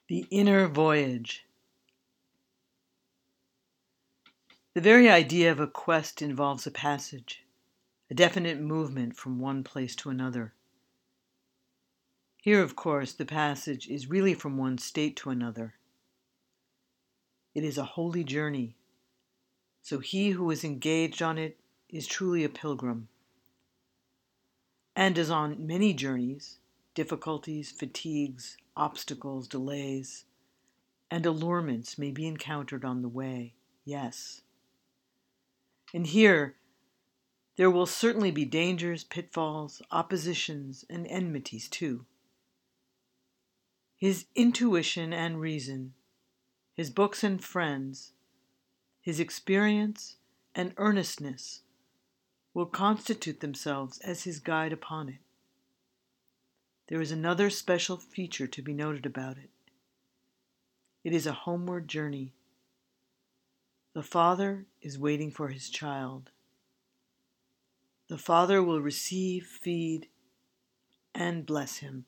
The Inner Voyage. The very idea of a quest involves a passage, a definite movement from one place to another. Here, of course, the passage is really from one state to another. It is a holy journey, so he who is engaged on it is truly a pilgrim. And as on many journeys, difficulties, fatigues, obstacles, delays, and allurements may be encountered on the way, yes. And here, there will certainly be dangers, pitfalls, oppositions, and enmities too. His intuition and reason, his books and friends, his experience and earnestness will constitute themselves as his guide upon it. There is another special feature to be noted about it. It is a homeward journey. The father is waiting for his child. The father will receive, feed, and bless him.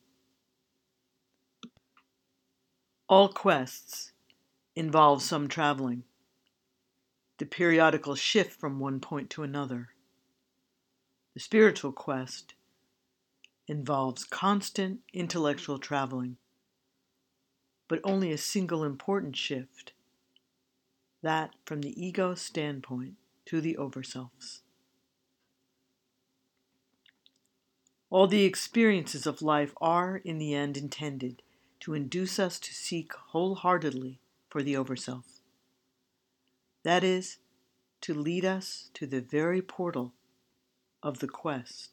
All quests involve some traveling, the periodical shift from one point to another. The spiritual quest involves constant intellectual traveling, but only a single important shift, that from the ego standpoint to the overselfs. All the experiences of life are, in the end, intended to induce us to seek wholeheartedly for the overself. That is, to lead us to the very portal of the quest.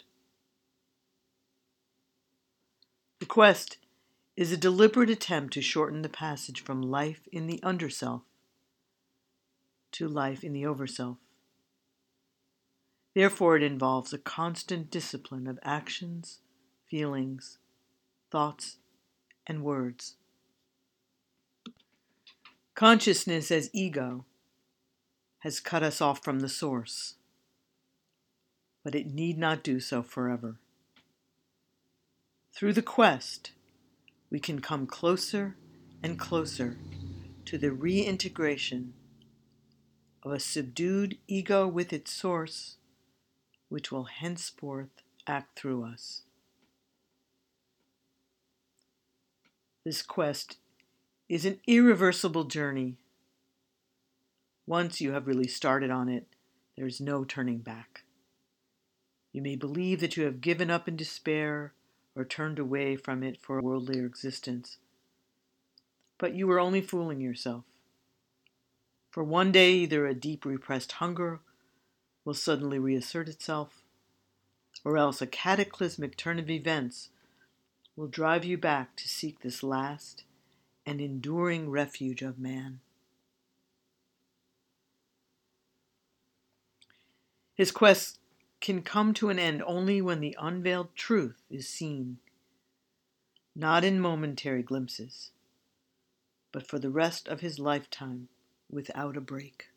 The quest is a deliberate attempt to shorten the passage from life in the underself to life in the overself. Therefore, it involves a constant discipline of actions, feelings, thoughts, and words. Consciousness as ego has cut us off from the source, but it need not do so forever. Through the quest, we can come closer and closer to the reintegration of a subdued ego with its source, which will henceforth act through us. This quest is an irreversible journey. Once you have really started on it, there is no turning back. You may believe that you have given up in despair or turned away from it for a worldlier existence, but you are only fooling yourself. For one day, either a deep repressed hunger will suddenly reassert itself, or else a cataclysmic turn of events will drive you back to seek this last and enduring refuge of man. His quest can come to an end only when the unveiled truth is seen, not in momentary glimpses, but for the rest of his lifetime without a break.